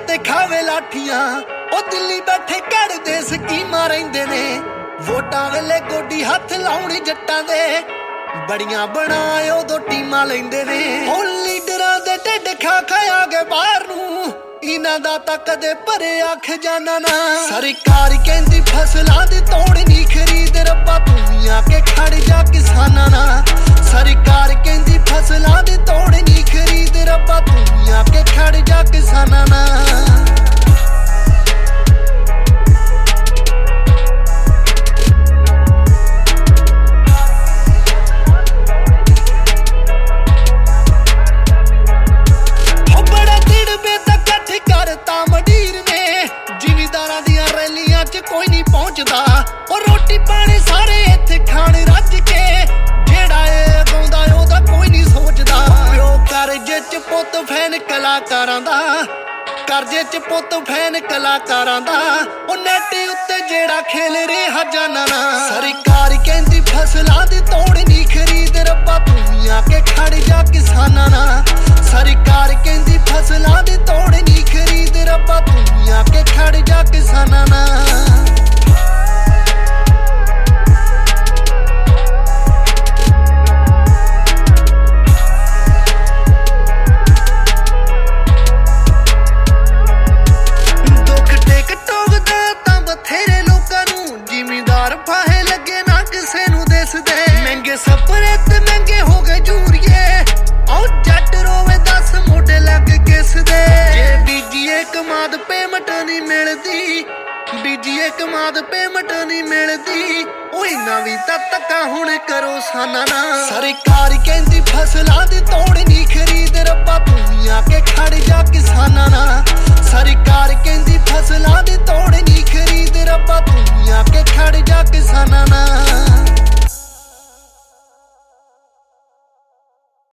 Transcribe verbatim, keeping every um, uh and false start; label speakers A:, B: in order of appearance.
A: ते खावे लाठियां ओ दिल्ली बैठे करदे स्कीमां रहिंदे ने वोटां वेले गोडी हत्थ लाउणी जट्टां दे बड़ियां बनाए उदों टीमां लैंदे ने ओ लीडरां दे ढिड खा खाया गए बाहर नूं इन्हां दा तां कदे भरिया खजाना ना सरकार कहंदी फसलां दी तोड़ नहीं खरीद रब्बा तूं भी आके खड़ जा किसानां ना सरकार कहंदी फसलां दी तोड़ नहीं खरीद रब्बा तूं भी आके खड़ जा किसानां ना कोई नहीं पहुंचदा और रोटी पानी सारे इत्थे खाण रज के जेड़ा ए गाउंदा ओदा कोई नहीं सोचदा प्यो करजे च पुੱਤ फैन कलाकारां दा करजे च पुੱਤ फैन कलाकारां दा ओ नेट उत्ते जेड़ा खेल रिहा जाना ना सरकार कहंदी फसलां दी तोड़ नहीं खरीद रब्बा तूं भी आके खड़ जा किसानां ना सरकार कहंदी फसलां दी तोड़ नहीं खरीद रब्बा तूं भी आके खड़ जा किसानां ना महंगे सपने ते महंगे हो गए जूरिए आओ जट रोवे दस मोटे लग किस दे जे बीजीए कमाद पेमेंट नहीं मिलदी बीजीए कमाद पेमेंट नहीं मिलदी ओ इन्ना भी तां धक्का हुण करो साना ना सरकार कहंदी फसलां दी तोड़ नहीं खरीद रब्बा तूं भी